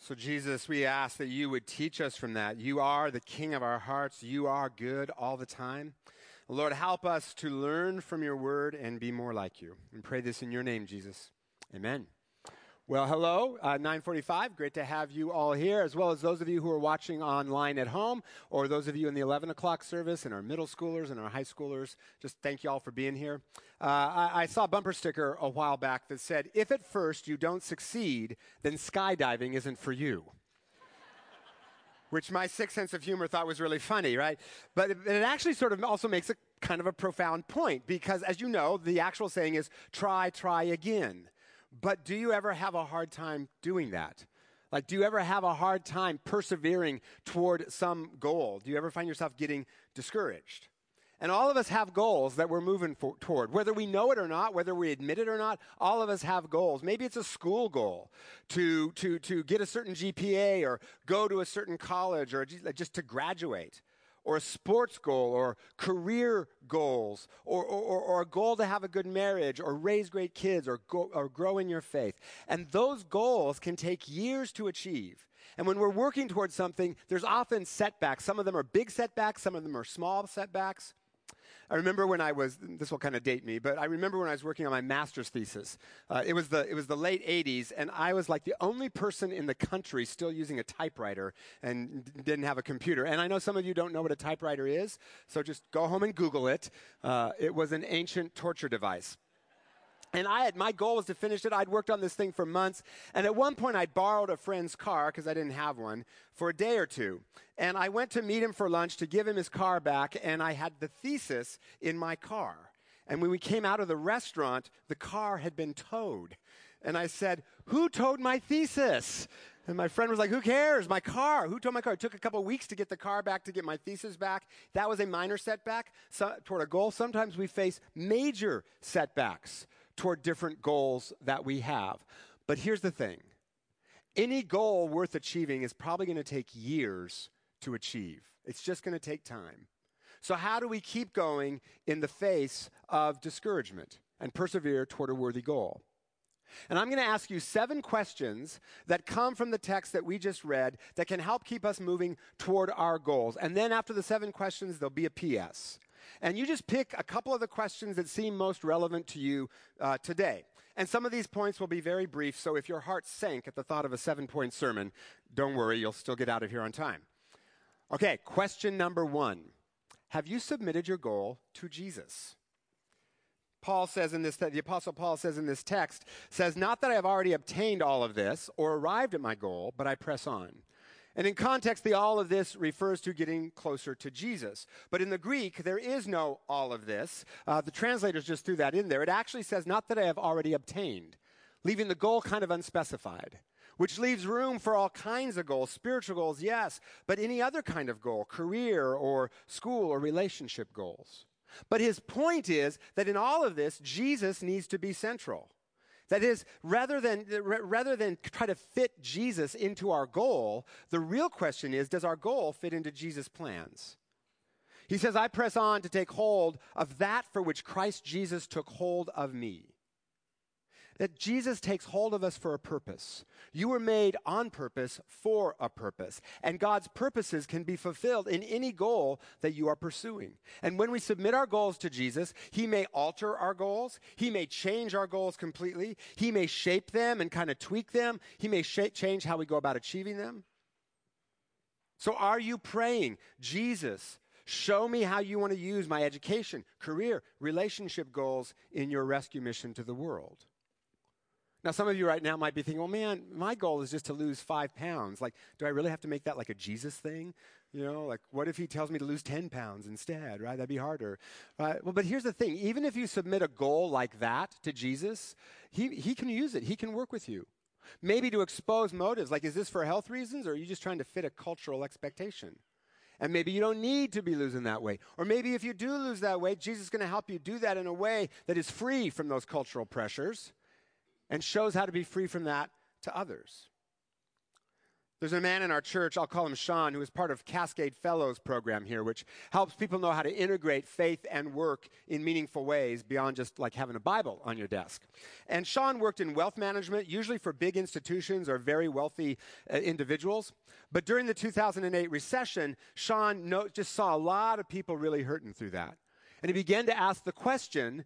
So Jesus, we ask that you would teach us from that. You are the King of our hearts. You are good all the time. Lord, help us to learn from your word and be more like you. And pray this in your name, Jesus. Amen. Well, hello, 9:45. Great to have you all here, as well as those of you who are watching online at home, or those of you in the 11 o'clock service, and our middle schoolers and our high schoolers. Just thank you all for being here. I saw a bumper sticker a while back that said, if at first you don't succeed, then skydiving isn't for you. Which my sick sense of humor thought was really funny, right? But it actually sort of also makes a kind of a profound point, because as you know, the actual saying is, try again. But do you ever have a hard time doing that? Like, do you ever have a hard time persevering toward some goal? Do you ever find yourself getting discouraged? And all of us have goals that we're moving toward. Whether we know it or not, whether we admit it or not, all of us have goals. Maybe it's a school goal to get a certain GPA or go to a certain college or just to graduate. Or a sports goal, or career goals, or a goal to have a good marriage, or raise great kids, or grow in your faith. And those goals can take years to achieve. And when we're working towards something, there's often setbacks. Some of them are big setbacks, some of them are small setbacks. I remember when this will kind of date me, but I remember when I was working on my master's thesis. It was the late 80s, and I was like the only person in the country still using a typewriter and didn't have a computer. And I know some of you don't know what a typewriter is, so just go home and Google it. It was an ancient torture device. And my goal was to finish it. I'd worked on this thing for months. And at one point, I borrowed a friend's car, because I didn't have one, for a day or two. And I went to meet him for lunch to give him his car back, and I had the thesis in my car. And when we came out of the restaurant, the car had been towed. And I said, "Who towed my thesis?" And my friend was like, "Who cares? My car. Who towed my car?" It took a couple of weeks to get the car back, to get my thesis back. That was a minor setback toward a goal. Sometimes we face major setbacks toward different goals that we have. But here's the thing. Any goal worth achieving is probably going to take years to achieve. It's just going to take time. So how do we keep going in the face of discouragement and persevere toward a worthy goal? And I'm going to ask you 7 questions that come from the text that we just read that can help keep us moving toward our goals. And then after the 7 questions, there'll be a PS. And you just pick a couple of the questions that seem most relevant to you today. And some of these points will be very brief, so if your heart sank at the thought of a 7-point sermon, don't worry, you'll still get out of here on time. Okay, question number 1. Have you submitted your goal to Jesus? Paul says in this, the Apostle Paul says in this text, says, "Not that I have already obtained all of this or arrived at my goal, but I press on." And in context, the all of this refers to getting closer to Jesus. But in the Greek, there is no all of this. The translators just threw that in there. It actually says, "Not that I have already obtained," leaving the goal kind of unspecified, which leaves room for all kinds of goals. Spiritual goals, yes, but any other kind of goal, career or school or relationship goals. But his point is that in all of this, Jesus needs to be central. That is, rather than try to fit Jesus into our goal, the real question is, does our goal fit into Jesus' plans? He says, "I press on to take hold of that for which Christ Jesus took hold of me." That Jesus takes hold of us for a purpose. You were made on purpose for a purpose. And God's purposes can be fulfilled in any goal that you are pursuing. And when we submit our goals to Jesus, he may alter our goals. He may change our goals completely. He may shape them and kind of tweak them. He may change how we go about achieving them. So are you praying, "Jesus, show me how you want to use my education, career, relationship goals in your rescue mission to the world"? Now, some of you right now might be thinking, "Well, man, my goal is just to lose 5 pounds. Like, do I really have to make that like a Jesus thing? You know, like, what if he tells me to lose 10 pounds instead, right? That'd be harder, right?" Well, but here's the thing. Even if you submit a goal like that to Jesus, he can use it. He can work with you. Maybe to expose motives, like, is this for health reasons, or are you just trying to fit a cultural expectation? And maybe you don't need to be losing that weight. Or maybe if you do lose that weight, Jesus is going to help you do that in a way that is free from those cultural pressures and shows how to be free from that to others. There's a man in our church, I'll call him Sean, who is part of Cascade Fellows program here, which helps people know how to integrate faith and work in meaningful ways beyond just like having a Bible on your desk. And Sean worked in wealth management, usually for big institutions or very wealthy individuals. But during the 2008 recession, Sean just saw a lot of people really hurting through that. And he began to ask the question,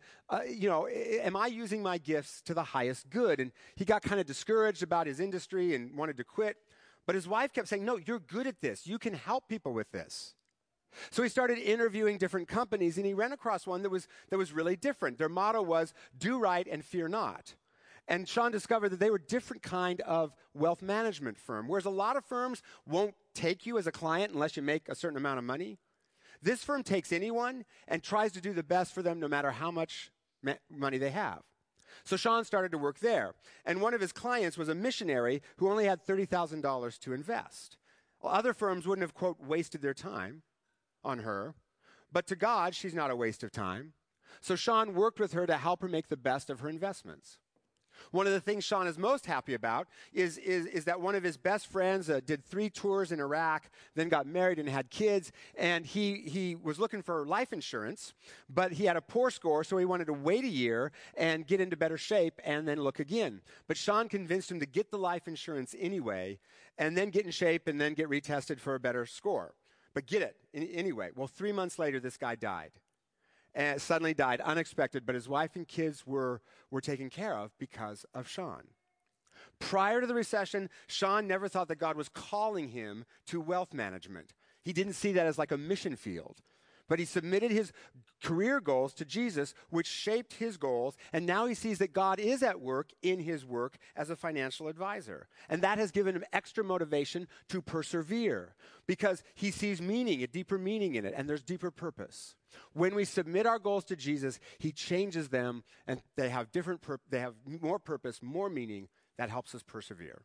am I using my gifts to the highest good? And he got kind of discouraged about his industry and wanted to quit. But his wife kept saying, no, you're good at this. You can help people with this. So he started interviewing different companies, and he ran across one that was really different. Their motto was, do right and fear not. And Sean discovered that they were a different kind of wealth management firm. Whereas a lot of firms won't take you as a client unless you make a certain amount of money, this firm takes anyone and tries to do the best for them no matter how much money they have. So Sean started to work there. And one of his clients was a missionary who only had $30,000 to invest. Well, other firms wouldn't have, quote, wasted their time on her. But to God, she's not a waste of time. So Sean worked with her to help her make the best of her investments. One of the things Sean is most happy about is that one of his best friends did 3 tours in Iraq, then got married and had kids, and he was looking for life insurance, but he had a poor score, so he wanted to wait a year and get into better shape and then look again. But Sean convinced him to get the life insurance anyway, and then get in shape and then get retested for a better score. But get it anyway. Well, 3 months later, this guy died. And suddenly died, unexpected, but his wife and kids were taken care of because of Sean. Prior to the recession, Sean never thought that God was calling him to wealth management. He didn't see that as like a mission field. But he submitted his career goals to Jesus, which shaped his goals, and now he sees that God is at work in his work as a financial advisor. And that has given him extra motivation to persevere because he sees meaning, a deeper meaning in it, and there's deeper purpose. When we submit our goals to Jesus, he changes them, and they have they have more purpose, more meaning that helps us persevere.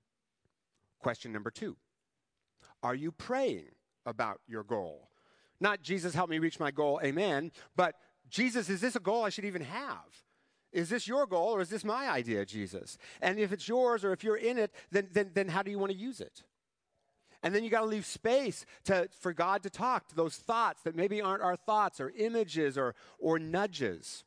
Question number 2. Are you praying about your goal? Not, Jesus, help me reach my goal, amen, but Jesus, is this a goal I should even have? Is this your goal, or is this my idea, Jesus? And if it's yours, or if you're in it, then how do you want to use it? And then you got to leave space for God to talk to those thoughts that maybe aren't our thoughts, or images, or nudges.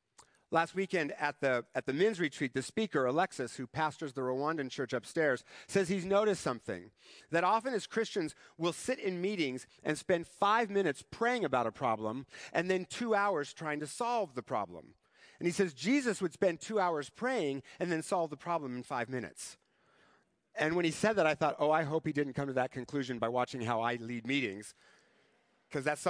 Last weekend at the men's retreat, the speaker, Alexis, who pastors the Rwandan church upstairs, says he's noticed something, that often as Christians, we'll sit in meetings and spend 5 minutes praying about a problem and then 2 hours trying to solve the problem. And he says Jesus would spend 2 hours praying and then solve the problem in 5 minutes. And when he said that, I thought, I hope he didn't come to that conclusion by watching how I lead meetings, because that's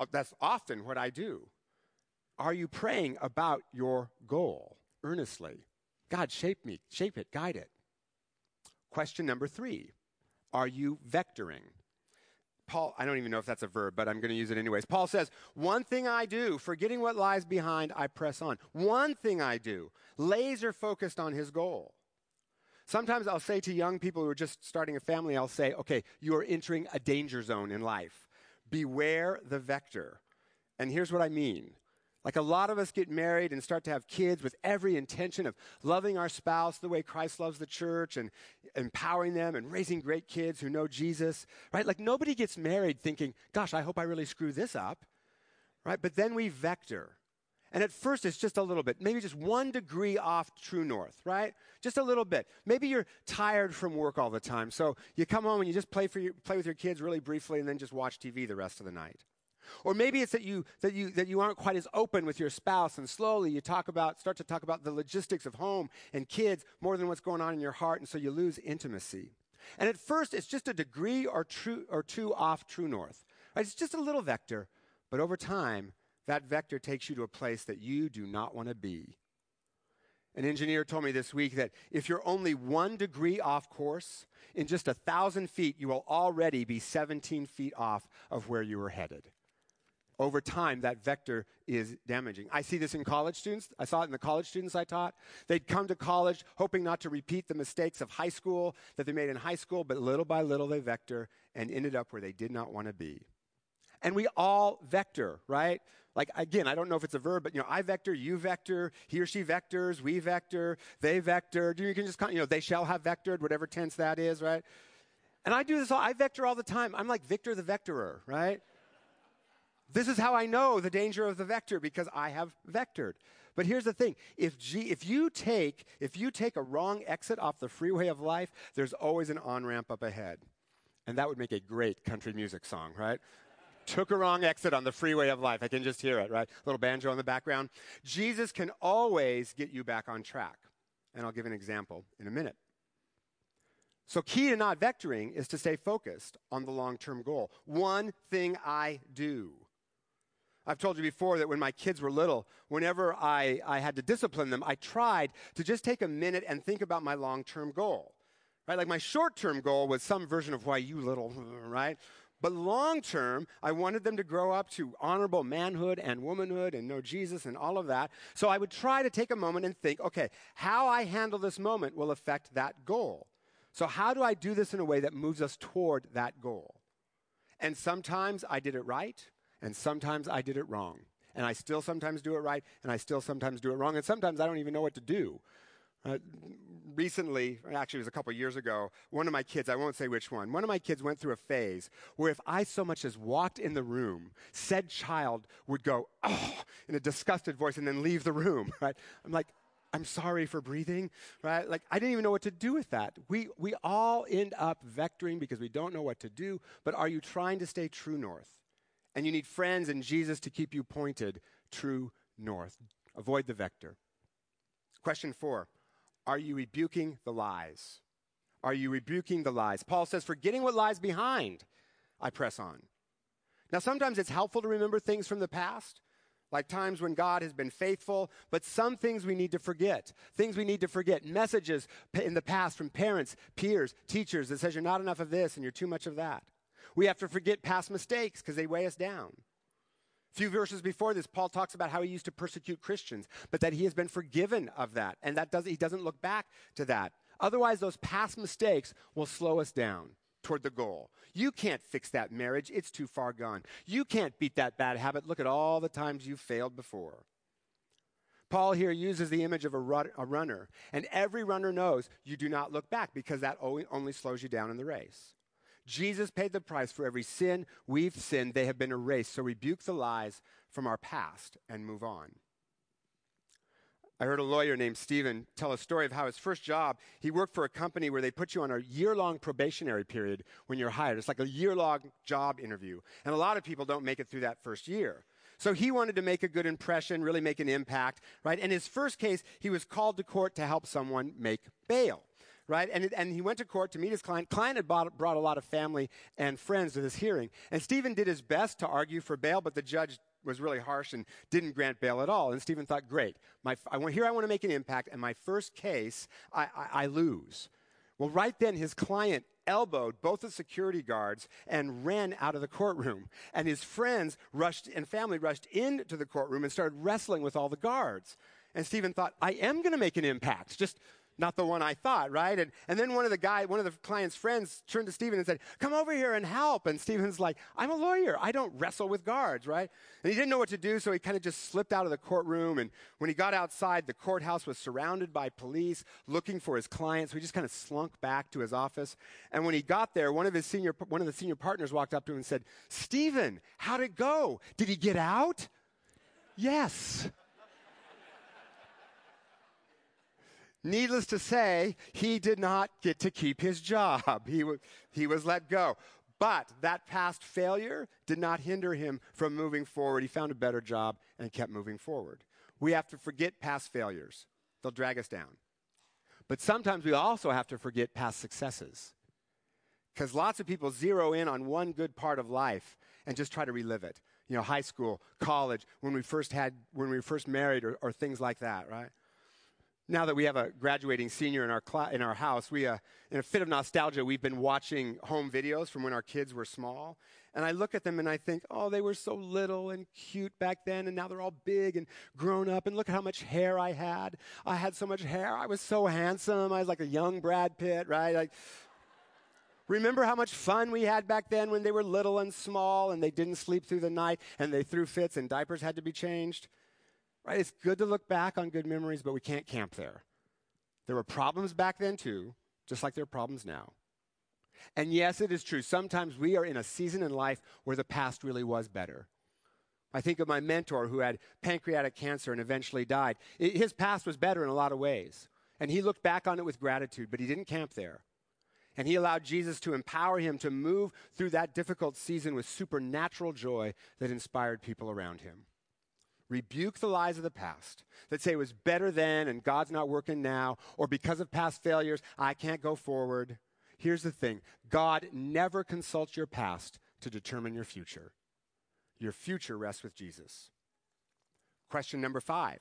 often what I do. Are you praying about your goal earnestly? God, shape it, guide it. Question number 3, are you vectoring? Paul, I don't even know if that's a verb, but I'm going to use it anyways. Paul says, one thing I do, forgetting what lies behind, I press on. One thing I do, laser focused on his goal. Sometimes I'll say to young people who are just starting a family, I'll say, okay, you are entering a danger zone in life. Beware the vector. And here's what I mean. Like a lot of us get married and start to have kids with every intention of loving our spouse the way Christ loves the church and empowering them and raising great kids who know Jesus, right? Like nobody gets married thinking, gosh, I hope I really screw this up, right? But then we vector. And at first it's just a little bit, maybe just 1 degree off true north, right? Just a little bit. Maybe you're tired from work all the time, so you come home and you just play with your kids really briefly and then just watch TV the rest of the night. Or maybe it's that you aren't quite as open with your spouse, and slowly you start to talk about the logistics of home and kids more than what's going on in your heart, and so you lose intimacy. And at first, it's just a degree or 2 off true north. Right? It's just a little vector, but over time, that vector takes you to a place that you do not want to be. An engineer told me this week that if you're only 1 degree off course, in just 1,000 feet, you will already be 17 feet off of where you were headed. Over time, that vector is damaging. I see this in college students. I saw it in the college students I taught. They'd come to college hoping not to repeat the mistakes of high school that they made in high school, but little by little they vector and ended up where they did not want to be. And we all vector, right? Like, again, I don't know if it's a verb, but, I vector, you vector, he or she vectors, we vector, they vector. You can just, they shall have vectored, whatever tense that is, right? And I do this, I vector all the time. I'm like Victor the Vectorer, right? This is how I know the danger of the vector, because I have vectored. But here's the thing. If you take a wrong exit off the freeway of life, there's always an on-ramp up ahead. And that would make a great country music song, right? Took a wrong exit on the freeway of life. I can just hear it, right? Little banjo in the background. Jesus can always get you back on track. And I'll give an example in a minute. So key to not vectoring is to stay focused on the long-term goal. One thing I do. I've told you before that when my kids were little, whenever I had to discipline them, I tried to just take a minute and think about my long-term goal. Right? Like my short-term goal was some version of why you little, right? But long-term, I wanted them to grow up to honorable manhood and womanhood and know Jesus and all of that. So I would try to take a moment and think, okay, how I handle this moment will affect that goal. So how do I do this in a way that moves us toward that goal? And sometimes I did it right, and sometimes I did it wrong. And I still sometimes do it right, and I still sometimes do it wrong. And sometimes I don't even know what to do. Recently, actually it was a couple years ago, one of my kids, I won't say which one of my kids went through a phase where if I so much as walked in the room, said child would go, oh, in a disgusted voice and then leave the room, right? I'm like, I'm sorry for breathing, right? Like, I didn't even know what to do with that. We all end up vectoring because we don't know what to do, but are you trying to stay true north? And you need friends and Jesus to keep you pointed true north. Avoid the vector. Question 4, are you rebuking the lies? Are you rebuking the lies? Paul says, forgetting what lies behind, I press on. Now, sometimes it's helpful to remember things from the past, like times when God has been faithful, but some things we need to forget. Things we need to forget. Messages in the past from parents, peers, teachers that says you're not enough of this and you're too much of that. We have to forget past mistakes because they weigh us down. A few verses before this, Paul talks about how he used to persecute Christians, but that he has been forgiven of that, and he doesn't look back to that. Otherwise, those past mistakes will slow us down toward the goal. You can't fix that marriage. It's too far gone. You can't beat that bad habit. Look at all the times you've failed before. Paul here uses the image of a runner, and every runner knows you do not look back because that only slows you down in the race. Jesus paid the price for every sin we've sinned. They have been erased. So rebuke the lies from our past and move on. I heard a lawyer named Stephen tell a story of how his first job, he worked for a company where they put you on a year-long probationary period when you're hired. It's like a year-long job interview. And a lot of people don't make it through that first year. So he wanted to make a good impression, really make an impact, right? In his first case, he was called to court to help someone make bail. Right? And he went to court to meet his client. Client had brought a lot of family and friends to this hearing. And Stephen did his best to argue for bail, but the judge was really harsh and didn't grant bail at all. And Stephen thought, great, I want to make an impact, and my first case, I lose. Well, right then, his client elbowed both the security guards and ran out of the courtroom. And his friends and family rushed into the courtroom and started wrestling with all the guards. And Stephen thought, I am going to make an impact, just not the one I thought, right? And then one of the client's friends turned to Stephen and said, come over here and help. And Stephen's like, I'm a lawyer. I don't wrestle with guards, right? And he didn't know what to do, so he kind of just slipped out of the courtroom. And when he got outside, the courthouse was surrounded by police looking for his client. So he just kind of slunk back to his office. And when he got there, one of the senior partners walked up to him and said, Stephen, how'd it go? Did he get out? Yes. Needless to say, he did not get to keep his job. He was let go. But that past failure did not hinder him from moving forward. He found a better job and kept moving forward. We have to forget past failures. They'll drag us down. But sometimes we also have to forget past successes. Because lots of people zero in on one good part of life and just try to relive it. You know, high school, college, when we first married or things like that, right? Now that we have a graduating senior in our house, in a fit of nostalgia, we've been watching home videos from when our kids were small. And I look at them and I think, oh, they were so little and cute back then, and now they're all big and grown up. And look at how much hair I had. I had so much hair. I was so handsome. I was like a young Brad Pitt, right? Like, remember how much fun we had back then when they were little and small and they didn't sleep through the night and they threw fits and diapers had to be changed? Right? It's good to look back on good memories, but we can't camp there. There were problems back then too, just like there are problems now. And yes, it is true. Sometimes we are in a season in life where the past really was better. I think of my mentor who had pancreatic cancer and eventually died. His past was better in a lot of ways. And he looked back on it with gratitude, but he didn't camp there. And he allowed Jesus to empower him to move through that difficult season with supernatural joy that inspired people around him. Rebuke the lies of the past that say it was better then and God's not working now, or because of past failures, I can't go forward. Here's the thing. God never consults your past to determine your future. Your future rests with Jesus. Question number 5.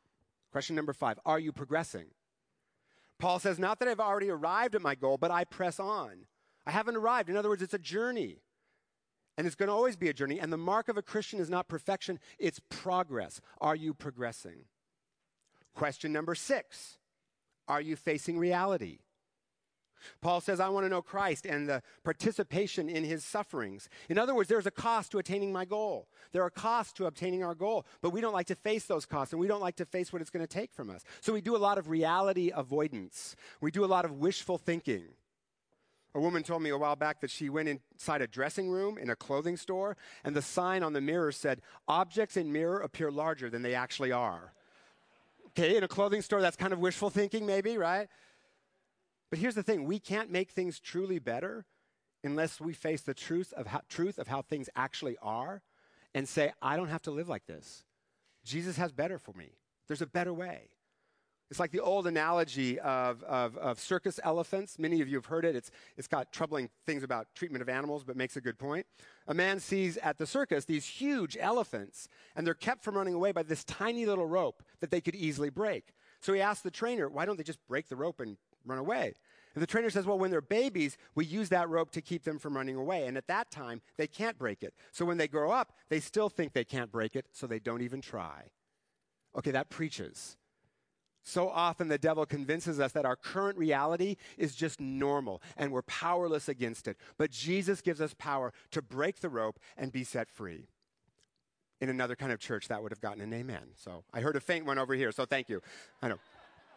Are you progressing? Paul says, not that I've already arrived at my goal, but I press on. I haven't arrived. In other words, it's a journey. And it's going to always be a journey. And the mark of a Christian is not perfection, it's progress. Are you progressing? Question number 6. Are you facing reality? Paul says, I want to know Christ and the participation in his sufferings. In other words, there's a cost to attaining my goal. There are costs to obtaining our goal, but we don't like to face those costs, and we don't like to face what it's going to take from us. So we do a lot of reality avoidance. We do a lot of wishful thinking. A woman told me a while back that she went inside a dressing room in a clothing store, and the sign on the mirror said, objects in mirror appear larger than they actually are. Okay, in a clothing store, that's kind of wishful thinking maybe, right? But here's the thing, we can't make things truly better unless we face the truth of how things actually are and say, I don't have to live like this. Jesus has better for me. There's a better way. It's like the old analogy of circus elephants. Many of you have heard it. It's got troubling things about treatment of animals, but makes a good point. A man sees at the circus these huge elephants, and they're kept from running away by this tiny little rope that they could easily break. So he asks the trainer, why don't they just break the rope and run away? And the trainer says, well, when they're babies, we use that rope to keep them from running away. And at that time, they can't break it. So when they grow up, they still think they can't break it, so they don't even try. Okay, that preaches. So often the devil convinces us that our current reality is just normal and we're powerless against it. But Jesus gives us power to break the rope and be set free. In another kind of church, that would have gotten an amen. So I heard a faint one over here, so thank you. I know.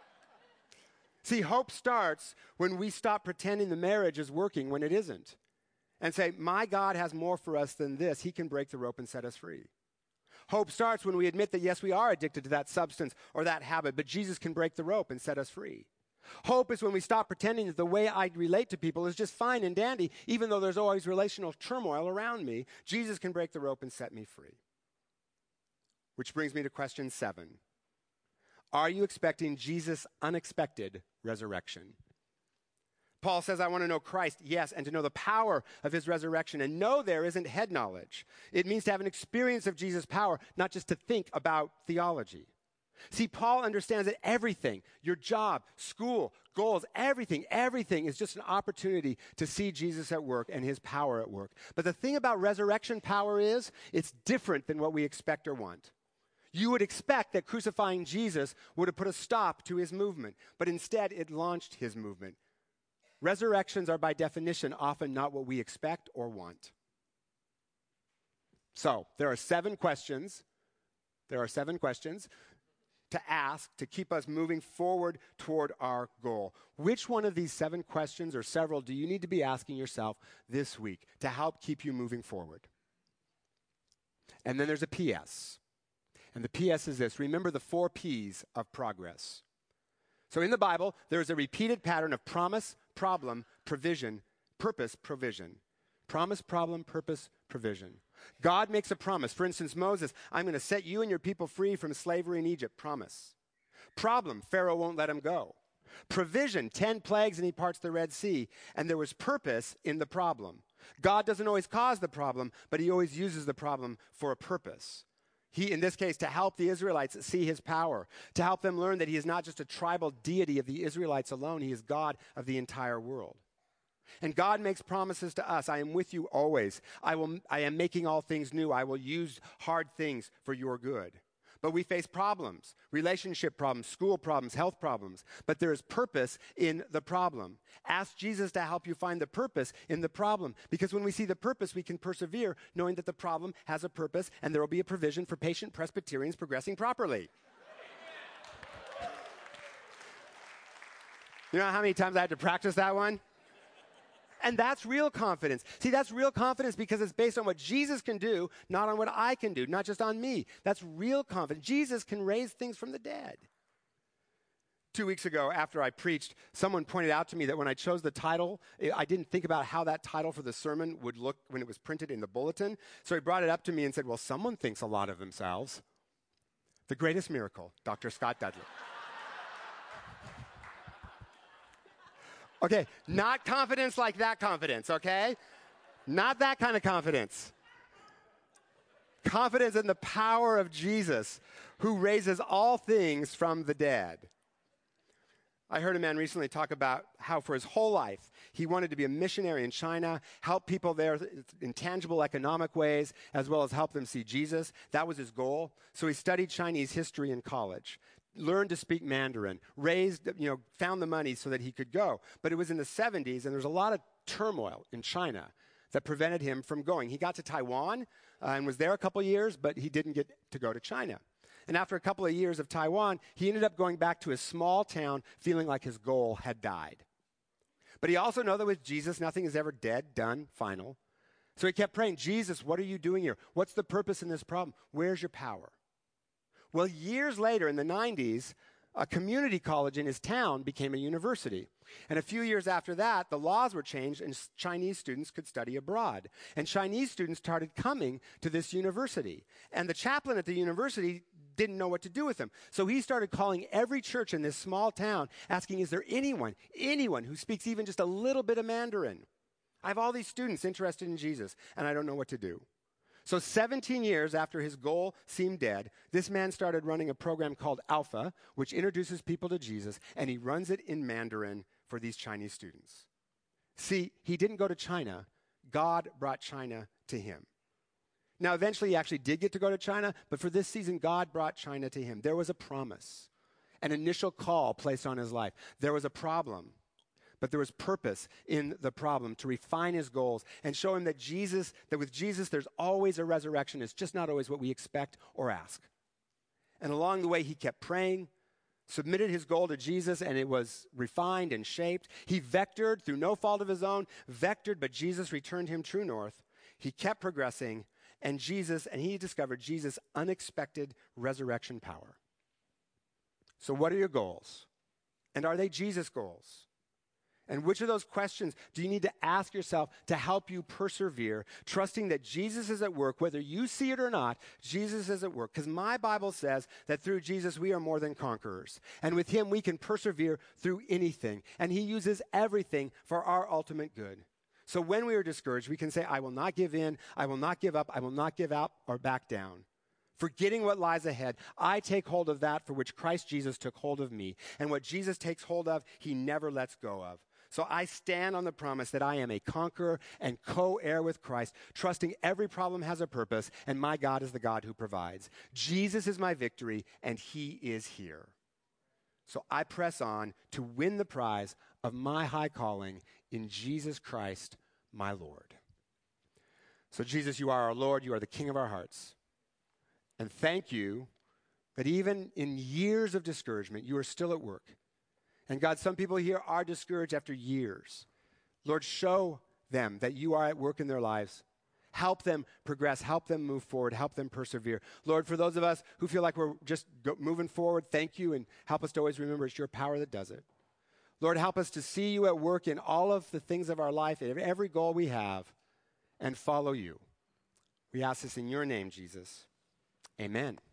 See, hope starts when we stop pretending the marriage is working when it isn't. And say, my God has more for us than this. He can break the rope and set us free. Hope starts when we admit that, yes, we are addicted to that substance or that habit, but Jesus can break the rope and set us free. Hope is when we stop pretending that the way I relate to people is just fine and dandy, even though there's always relational turmoil around me. Jesus can break the rope and set me free. Which brings me to question 7. Are you expecting Jesus' unexpected resurrection? Paul says, I want to know Christ, yes, and to know the power of his resurrection. And no, there isn't head knowledge. It means to have an experience of Jesus' power, not just to think about theology. See, Paul understands that everything, your job, school, goals, everything is just an opportunity to see Jesus at work and his power at work. But the thing about resurrection power is, it's different than what we expect or want. You would expect that crucifying Jesus would have put a stop to his movement, but instead it launched his movement. Resurrections are by definition often not what we expect or want. So, there are 7 questions. There are 7 questions to ask to keep us moving forward toward our goal. Which one of these 7 questions, or several, do you need to be asking yourself this week to help keep you moving forward? And then there's a PS. And the PS is this. Remember the 4 Ps of progress. So in the Bible, there's a repeated pattern of promise, problem, provision, purpose, provision. Promise, problem, purpose, provision. God makes a promise. For instance, Moses, I'm going to set you and your people free from slavery in Egypt. Promise. Problem, Pharaoh won't let him go. Provision, 10 plagues and he parts the Red Sea. And there was purpose in the problem. God doesn't always cause the problem, but he always uses the problem for a purpose. He, in this case, to help the Israelites see his power, to help them learn that he is not just a tribal deity of the Israelites alone, he is God of the entire world. And God makes promises to us. I am with you always. I am making all things new. I will use hard things for your good. But we face problems, relationship problems, school problems, health problems. But there is purpose in the problem. Ask Jesus to help you find the purpose in the problem. Because when we see the purpose, we can persevere, knowing that the problem has a purpose, and there will be a provision for patient Presbyterians progressing properly. You know how many times I had to practice that one? And that's real confidence. See, that's real confidence because it's based on what Jesus can do, not on what I can do, not just on me. That's real confidence. Jesus can raise things from the dead. 2 weeks ago, after I preached, someone pointed out to me that when I chose the title, I didn't think about how that title for the sermon would look when it was printed in the bulletin. So he brought it up to me and said, well, someone thinks a lot of themselves. The Greatest Miracle, Dr. Scott Dudley. Okay, not confidence like that confidence, okay? Not that kind of confidence. Confidence in the power of Jesus, who raises all things from the dead. I heard a man recently talk about how for his whole life, he wanted to be a missionary in China, help people there in tangible economic ways, as well as help them see Jesus. That was his goal. So he studied Chinese history in college, learned to speak Mandarin, found the money so that he could go. But it was in the 70s, and there was a lot of turmoil in China that prevented him from going. He got to Taiwan and was there a couple years, but he didn't get to go to China. And after a couple of years of Taiwan, he ended up going back to his small town feeling like his goal had died. But he also knew that with Jesus, nothing is ever dead, done, final. So he kept praying, Jesus, what are you doing here? What's the purpose in this problem? Where's your power? Well, years later, in the 90s, a community college in his town became a university. And a few years after that, the laws were changed and Chinese students could study abroad. And Chinese students started coming to this university. And the chaplain at the university didn't know what to do with them. So he started calling every church in this small town, asking, is there anyone who speaks even just a little bit of Mandarin? I have all these students interested in Jesus, and I don't know what to do. So 17 years after his goal seemed dead, this man started running a program called Alpha, which introduces people to Jesus, and he runs it in Mandarin for these Chinese students. See, he didn't go to China. God brought China to him. Now, eventually, he actually did get to go to China, but for this season, God brought China to him. There was a promise, an initial call placed on his life. There was a problem. But there was purpose in the problem to refine his goals and show him that with Jesus, there's always a resurrection. It's just not always what we expect or ask. And along the way, he kept praying, submitted his goal to Jesus, and it was refined and shaped. He vectored through no fault of his own, but Jesus returned him true north. He kept progressing, and he discovered Jesus' unexpected resurrection power. So what are your goals? And are they Jesus goals? And which of those questions do you need to ask yourself to help you persevere, trusting that Jesus is at work, whether you see it or not, Jesus is at work. Because my Bible says that through Jesus we are more than conquerors. And with him we can persevere through anything. And he uses everything for our ultimate good. So when we are discouraged, we can say, I will not give in, I will not give up, I will not give out or back down. Forgetting what lies ahead, I take hold of that for which Christ Jesus took hold of me. And what Jesus takes hold of, he never lets go of. So I stand on the promise that I am a conqueror and co-heir with Christ, trusting every problem has a purpose, and my God is the God who provides. Jesus is my victory, and he is here. So I press on to win the prize of my high calling in Jesus Christ, my Lord. So Jesus, you are our Lord. You are the King of our hearts. And thank you that even in years of discouragement, you are still at work. And God, some people here are discouraged after years. Lord, show them that you are at work in their lives. Help them progress. Help them move forward. Help them persevere. Lord, for those of us who feel like we're just moving forward, thank you, and help us to always remember it's your power that does it. Lord, help us to see you at work in all of the things of our life, every goal we have, and follow you. We ask this in your name, Jesus. Amen.